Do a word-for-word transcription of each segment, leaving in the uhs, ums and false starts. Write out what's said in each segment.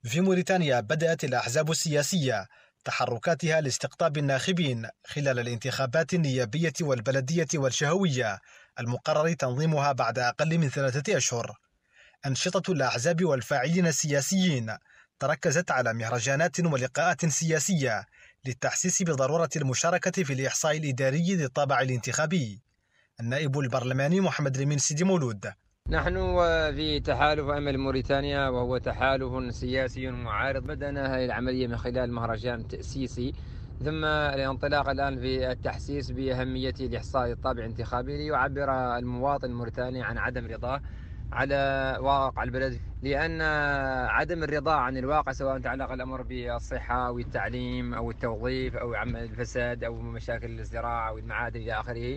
في موريتانيا بدأت الأحزاب السياسية تحركاتها لاستقطاب الناخبين خلال الانتخابات النيابية والبلدية والشهوية المقرر تنظيمها بعد أقل من ثلاثة أشهر. أنشطة الأحزاب والفاعلين السياسيين تركزت على مهرجانات ولقاءات سياسية للتحسيس بضرورة المشاركة في الإحصاء الإداري ذي الطابع الانتخابي. النائب البرلماني محمد لمين سيدي مولود: نحن في تحالف أمل موريتانيا، وهو تحالف سياسي معارض. بدأنا هذه العملية من خلال مهرجان تأسيسي، ثم الانطلاق الآن في التحسيس بأهمية الإحصاء الطابع الانتخابي ليعبر المواطن الموريتاني عن عدم رضاه على واقع البلد، لأن عدم الرضا عن الواقع سواء تعلق الأمر بالصحة أو التعليم أو التوظيف أو عمل الفساد أو مشاكل الزراعة أو المعادن إلى آخره،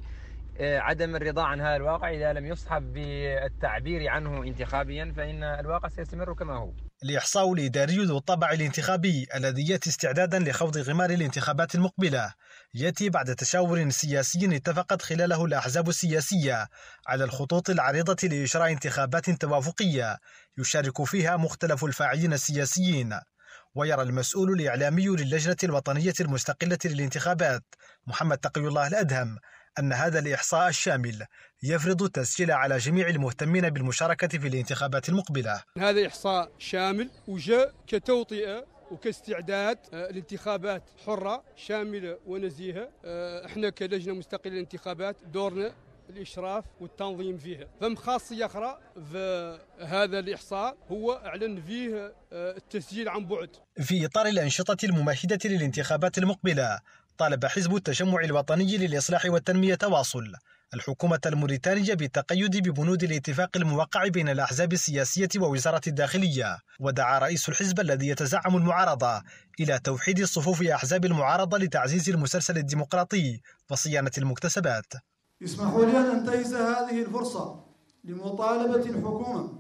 عدم الرضا عن هذا الواقع إذا لم يصحب بالتعبير عنه انتخابيا فإن الواقع سيستمر كما هو. الإحصاء الإداري ذو الطابع الانتخابي الذي يأتي استعدادا لخوض غمار الانتخابات المقبلة يأتي بعد تشاور سياسي اتفقت خلاله الأحزاب السياسية على الخطوط العريضة لإجراء انتخابات توافقية يشارك فيها مختلف الفاعلين السياسيين. ويرى المسؤول الإعلامي للجنة الوطنية المستقلة للانتخابات محمد تقي الله الأدهم أن هذا الإحصاء الشامل يفرض التسجيل على جميع المهتمين بالمشاركة في الانتخابات المقبلة. هذا إحصاء شامل وجاء كتوطئة وكاستعداد لانتخابات حرة شاملة ونزيهة. احنا كلجنة مستقلة للانتخابات دورنا الإشراف والتنظيم فيها. فم خاصية أخرى في هذا الإحصاء هو أعلن فيه التسجيل عن بعد. في إطار الأنشطة الممهدة للانتخابات المقبلة، طالب حزب التجمع الوطني للإصلاح والتنمية تواصل الحكومة الموريتانية بالتقيد ببنود الاتفاق الموقع بين الأحزاب السياسية ووزارة الداخلية. ودعا رئيس الحزب الذي يتزعم المعارضة إلى توحيد صفوف أحزاب المعارضة لتعزيز المسلسل الديمقراطي وصيانة المكتسبات. اسمحوا لي أن أنتهز هذه الفرصة لمطالبة الحكومة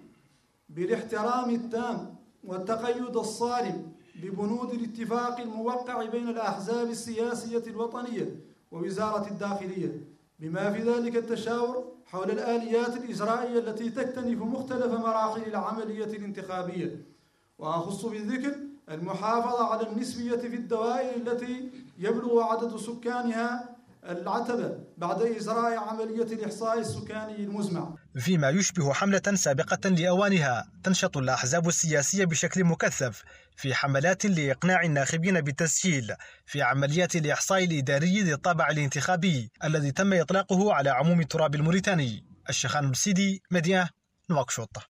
بالاحترام التام والتقيد الصارم ببنود الاتفاق الموقع بين الأحزاب السياسية الوطنية ووزارة الداخلية، بما في ذلك التشاور حول الآليات الإجرائية التي تكتنف مختلف مراحل العملية الانتخابية، وأخص بالذكر المحافظة على النسبية في الدوائر التي يبلغ عدد سكانها العتبة بعد إجراء عملية الإحصاء السكاني المزمع. فيما يشبه حملة سابقة لأوانها، تنشط الأحزاب السياسية بشكل مكثف في حملات لإقناع الناخبين بالتسجيل في عمليات الإحصاء الإداري ذي الطابع الانتخابي الذي تم إطلاقه على عموم التراب الموريتاني. الشيخان السيدي، مدينة نواكشوط.